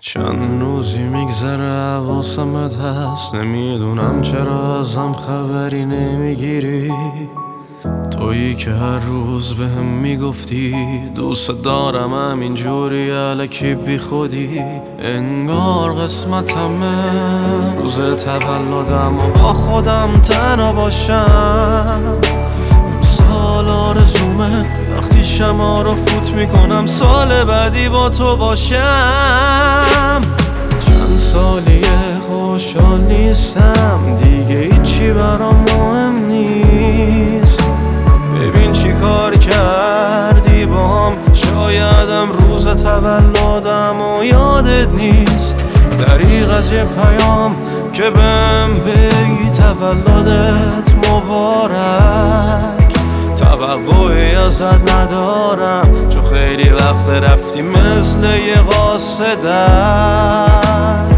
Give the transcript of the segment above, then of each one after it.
چند روزی میگذره حواسمت هست، نمیدونم چرا ازم خبری نمیگیری. تویی که هر روز بهم میگفتی دوست دارم همینجوری الکی بی خودی. انگار قسمتمه روز تولدم و با خودم تنها باشم. سال آرزومه وقتی شما رو فوت میکنم سال بعدی با تو باشم. چند سالیه خوشحال نیستم دیگه، هیچی برام مهم نیست. ببین چی کار کردی باهم، شایدم روز تولدم و یادت نیست. دریغ از یه پیام که بهم بگی تولدت مبارک، توقعی ازت ندارم چون خیلی وقت رفتی مثل یه قاصدک.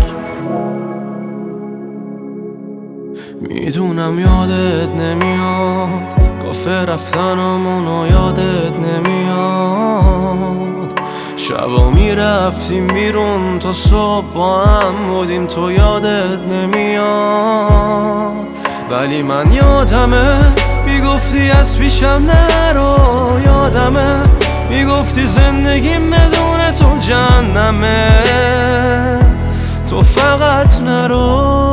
میدونم یادت نمیاد کافه رفتنمونو یادت نمیاد. شبا میرفتیم بیرون تا صبح با هم بودیم تو یادت نمیاد. ولی من یادمه میگفتی از پیشم نرو، یادمه میگفتی زندگیم بدون تو جهنمه، تو فقط نرو.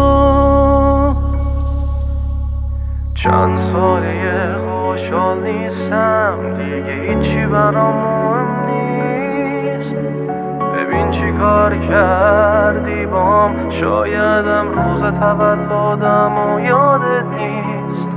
چند سالیه خوشحال نیستم دیگه، هیچی برام مهم نیست. ببین چی کار کردی باهم، شایدم روز تولدم و یادت نیست.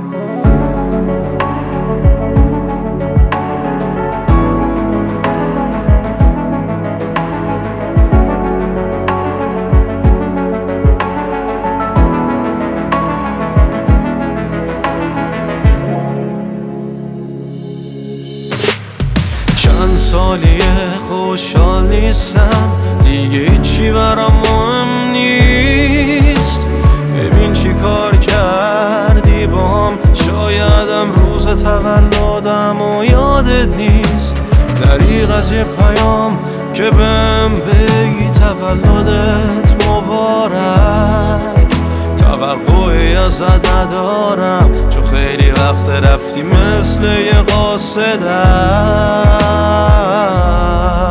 چند سالیه خوشحال نیستم دیگه، هیچی برام مهم نیست. ببین چی کار کردی باهم، شایدم روز تولدم و یادت نیست. دریغ از یه پیام که بهم بگی تولدت مبارک، توقعی ازت ندارم چون خیلی وقت رفتی مثل یه قاصدک.